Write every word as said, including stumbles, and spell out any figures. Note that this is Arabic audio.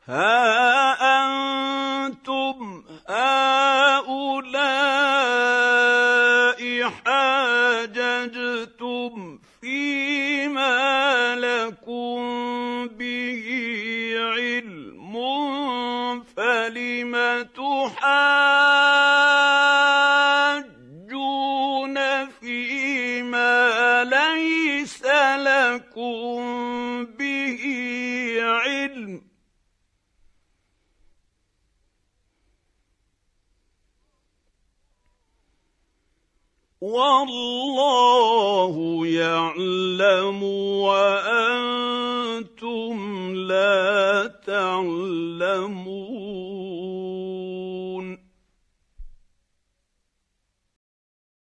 ها أنتم هؤلاء حاججتم فيما لكم به علم فلم تحاجون فيما ليس لكم به علم والله يعلم وأنتم لا تعلمون